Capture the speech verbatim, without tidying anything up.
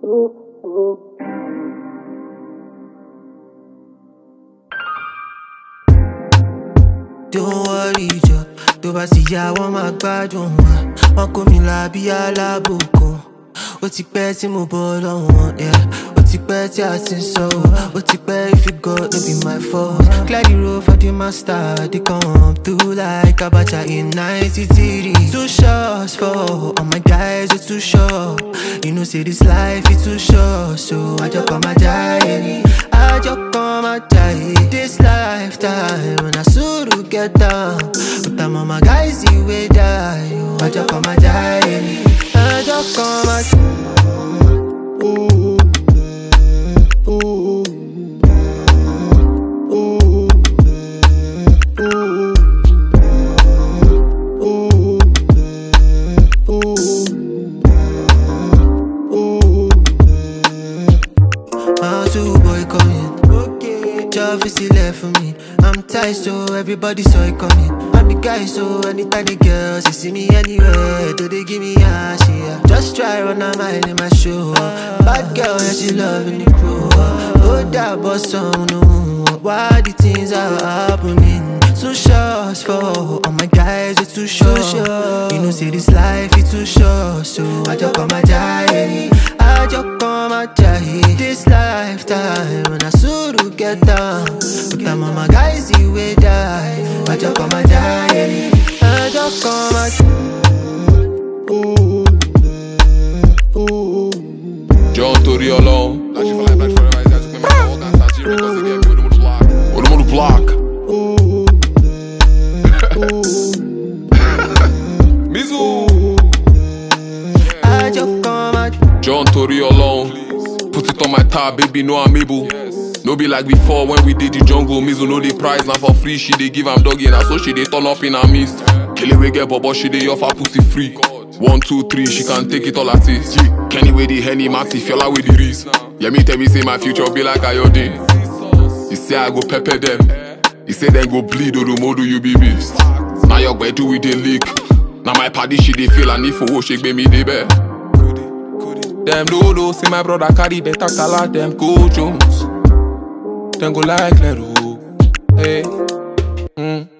Don't worry, Joe. Tó bá sì yá wọ́n máa gbádùn wa. Wọ́n kó mi là bí alábòkun. Ó ti pẹ́ tí mo bọ́ lọ́wọ́ wọn, yeah. Ó ti pẹ́ tí a ti ń sọ. Ó ti pẹ́ if you go, no be my fault. Clear the road for the master. They come through like Abacha in ninety-three. Two shots for all my guys are too short. You know say this life is too short, so I just come my die. I just come my die. This lifetime when I suru get down, but I'm on my guys the way die. I just come my die. I just come my ooh, ooh, ooh, ooh, ooh. My two boy coming. Okay. Job is still left for me. I'm tight, so everybody saw it coming. I'm the guy, so anytime the girls they see me anywhere, do they give me a shit? Just try run a mile in my show. Bad girl, yeah, she loving the crew. Oh, that boss on no. Why the things are happening? Too short for all my guys are too short. You know, say this life is too short, so I just come my die. I just come my die. This lifetime when I suru get down, but I'm on my guys the way die. I just come my die. I just come my ooh, ooh. John Tory alone. Like she fly back for the eyes, I took me my walk and start cheering because they get me with the block. With the block. Mizu. I just come my John Tory alone. Put it on my tab, baby, know I'm able. Yes. No be like before when we did the jungle. Mizu know the price, now for free. She they give am doggy, and so she they turn up in her midst. Kill it, we get bobo, she they offer pussy free. One, two, three, she can take it all at this. Kenny with the Henny, Maxi, Fiola with the Reese. Yeah, me tell me say my future be like Ayode. You say I go pepper them. You say then go bleed, or the modu you be missed. Now your boy do with the leak. Now my party she they feel and if for shake me they bear. Them Lolo, see my brother carry better color, them go Jones. Then go like Lero. Hey. Mm.